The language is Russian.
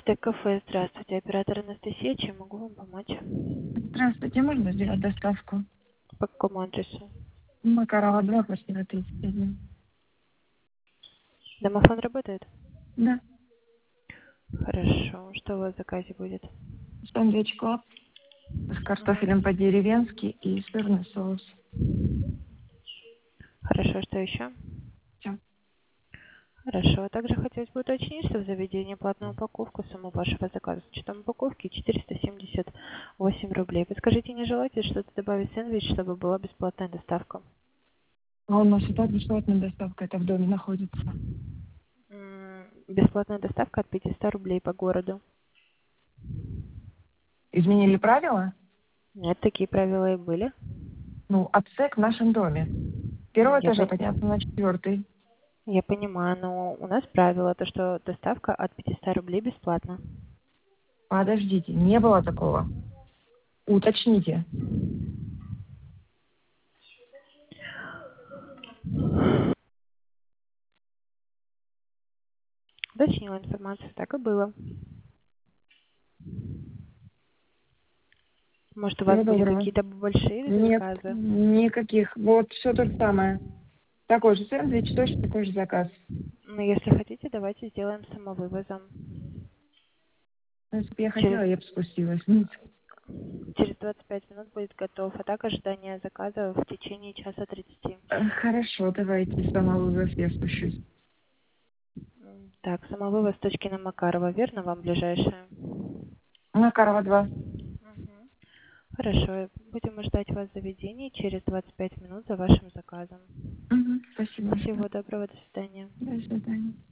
ТКФ, здравствуйте. Оператор Анастасия, чем могу вам помочь? Здравствуйте, можно сделать доставку? По какому адресу? Макарова 2, квартира 31. Домофон работает? Да. Хорошо. Что у вас в заказе будет? Сэндвич клаб с картофелем Мгм. по-деревенски и сырный соус. Хорошо, что еще? Все. Хорошо. Также хотелось бы уточнить, что в заведении платную упаковку сумму вашего заказа с учетом упаковки 478 рублей. Подскажите, не желаете что-то добавить в сэндвич, чтобы была бесплатная доставка? А у нас и так бесплатная доставка, это в доме находится. Бесплатная доставка от 500 рублей по городу. Изменили правила? Нет, такие правила и были. Ну, отсек в нашем доме. С первого Я, этажа пон- подняться на 4-й. я понимаю, но у нас правило, то, что доставка от 500 рублей бесплатно. Подождите, не было такого. Уточните. Уточнила информацию, так и было. Может, у вас Всего были доброго. какие-то большие Нет, заказы? никаких. Вот все то же самое. Такой же сэндвич, точно такой же заказ. Ну, если хотите, давайте сделаем самовывозом. Если бы я Через, хотела, я бы спустилась. через 25 минут будет готов, а так ожидание заказа в течение часа 30. Хорошо, давайте самовывоз, я спущусь. Так, самовывоз с точки на Макарова, верно, вам ближайшая? Макарова 2. Мгм. Хорошо, будем ждать вас в заведении через 25 минут за вашим заказом. Угу, спасибо большое. Всего доброго, до свидания. До свидания.